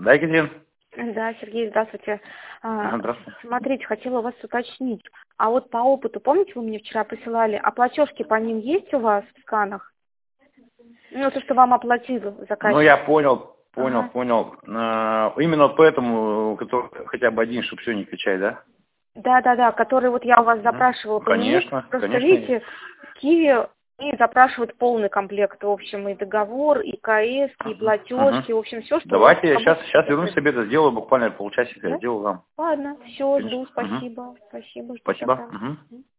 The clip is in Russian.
Да, Екатерина? Да, Сергей, здравствуйте. Здравствуйте. Смотрите, хотела у вас уточнить. А вот по опыту, помните, вы мне вчера присылали, а платежки по ним есть у вас в сканах? Ну, то, что вам оплатил заказчик. Ну, я понял. Ага. Именно поэтому, который хотя бы один, чтобы все не кричать, да? Да, который вот я у вас запрашивала по нему. Конечно, Просто конечно. видите, Киви и запрашивают полный комплект, в общем, и договор, и КС, и платежки, в общем, все, что... Давайте я сейчас вернусь себе, это сделаю, буквально полчасика, Да? сделаю вам. Ладно, все, Конечно. жду, спасибо. Спасибо, жду Спасибо. тогда.